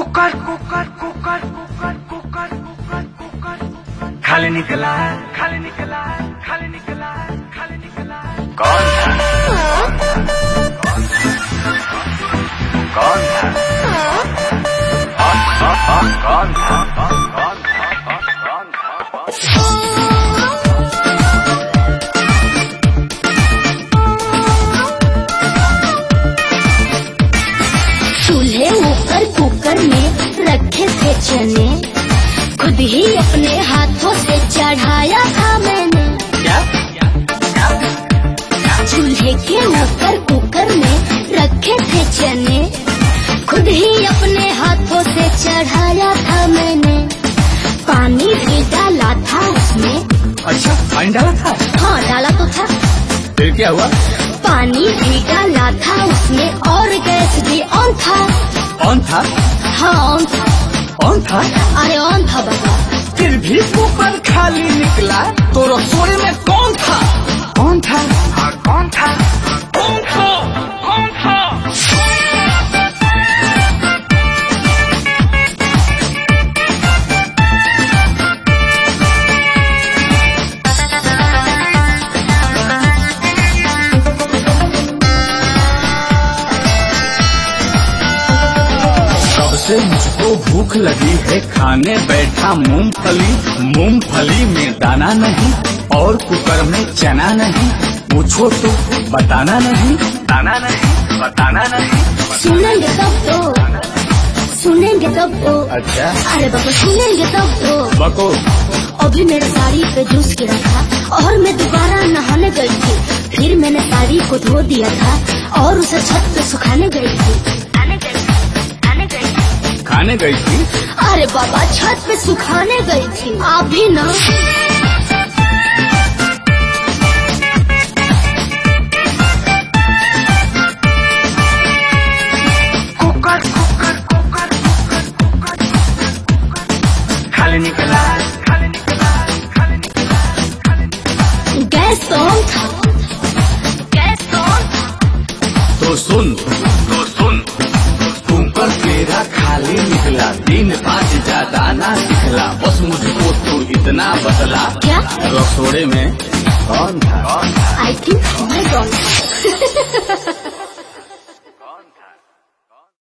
Cooker cooker cooker cooker cooker cooker cooker खाली निकला खाली निकला खाली निकला खाली निकला। कौन था कौन था कौन था कौन था। चूल्हे ऊपर कुकर में रखे थे चने, खुद ही अपने हाथों से चढ़ाया था मैंने। चूल्हे के ऊपर कुकर में रखे थे चने, खुद ही अपने हाथों से चढ़ाया था मैंने। पानी भी डाला था उसमें। अच्छा, पानी डाला था? हाँ, डाला तो था। फिर क्या हुआ? पानी भी डाला था उसमें और गैस भी ऑन था। ऑन था? हाँ, ऑन था। ऑन था? अरे ऑन था बाबा। फिर भी कुकर खाली निकला तो रसोई में कौन था? कौन था? हाँ, कौन था? कौन था? कौन था? से मुझको भूख लगी है, खाने बैठा मूंगफली। मूंगफली में दाना नहीं और कुकर में चना नहीं। पूछो तो बताना नहीं, दाना नहीं बताना नहीं। सुनेंगे तब तो, सुनेंगे तब तो। अच्छा, अरे बाबा सुनेंगे तब तो। बको। अभी मेरे साड़ी पे जूस गिरा था और मैं दोबारा नहाने गई थी। फिर मैंने साड़ी को धो दिया था और उसे छत पे सुखाने गई थी। खाने गई थी? अरे बाबा छत पे सुखाने गई थी। आप भी ना। Cooker cooker cooker cooker cooker खाली निकला खाली निकला खाली निकला खाली निकला। गैस तो ऑन था, गैस तो ऑन था। तो सुन कुकर तेरा खाली निकला, 3 5 ज्यादा ना निकला। बस मुझको तो इतना बतला, क्या रसोड़े में कौन था? आई थिंक मैं